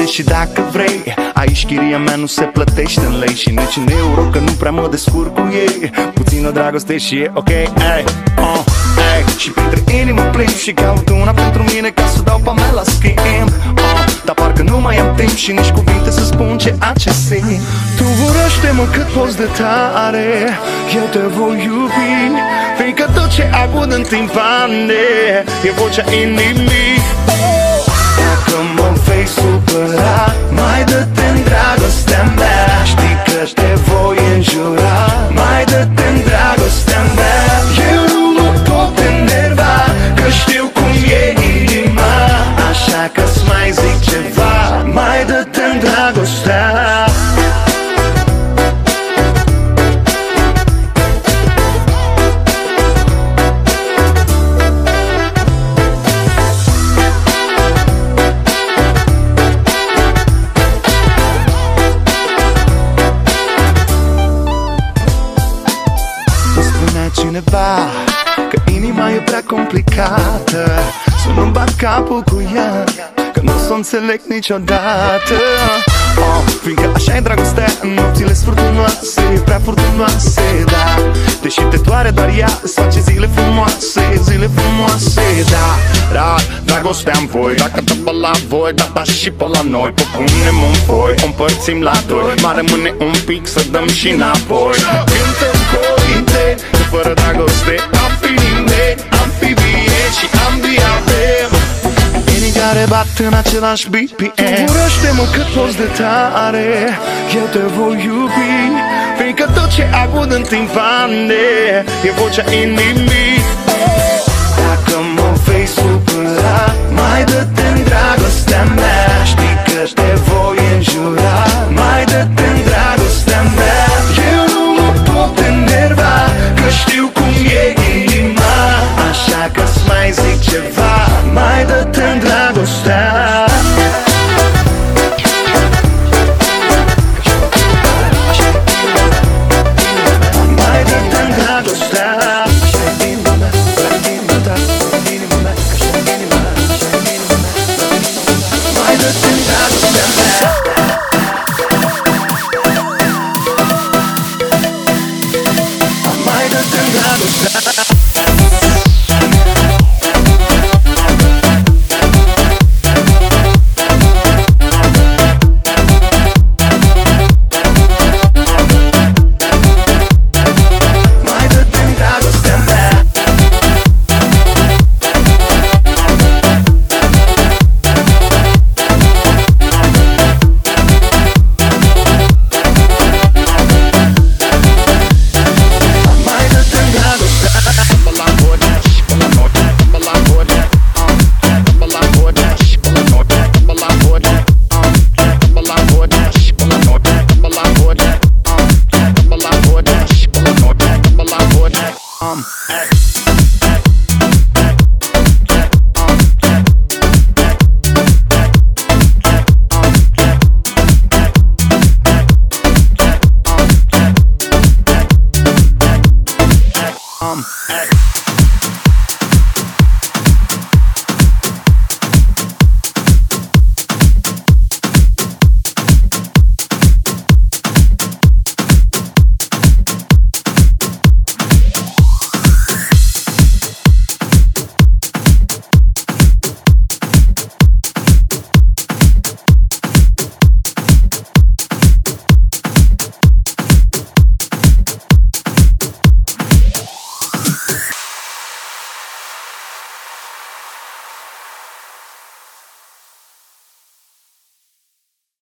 Gândește și dacă vrei, aici chiria mea nu se plătește în lei și nici în euro, că nu prea mă descurc cu ei. Puțină dragoste și e ok, ey, și printre inimă plimb și caut una pentru mine ca să dau pe mea la schimb. Dar parcă nu mai am timp și nici cuvinte să spun ceea ce simt. Tu urăște-mă cât poți de tare, eu te voi iubi, fiindcă tot ce aud în timpane e vocea inimii. Dacă mă vei supăra, mai dă-te-n dragostea mea, știi că te voi înjura, mai dă-te-n dragostea mea. Eu nu mă pot enerva, că știu cum e inima, așa că-ți mai zic ceva, mai dă-te-n dragostea. Cineva că inima e prea complicată, să nu bat capul cu ea, că nu s-o înțeleg niciodată. Fiindcă așa e dragostea, nopțile sunt furtunoase, prea furtunoase, da. Deși te doare doar ea, îți face zile frumoase, da. Dar dragostea-n voi, dacă dă pe la voi, da și pe la noi. Pă punem în foi, o împărțim la doi, mai rămâne un pic să dăm și înapoi. Cântăm cuvinte, că fără dragoste am fi nimeni, am fi bine și am diabet. Inii care bat în același BPM. Tu urăște-mă cât poți de tare, eu te voi iubi, fiindcă tot ce aud în timpane e vocea inimii. Dacă mă vei supăra, mai dă-te-n dragostea mea, știi că te voi înjura,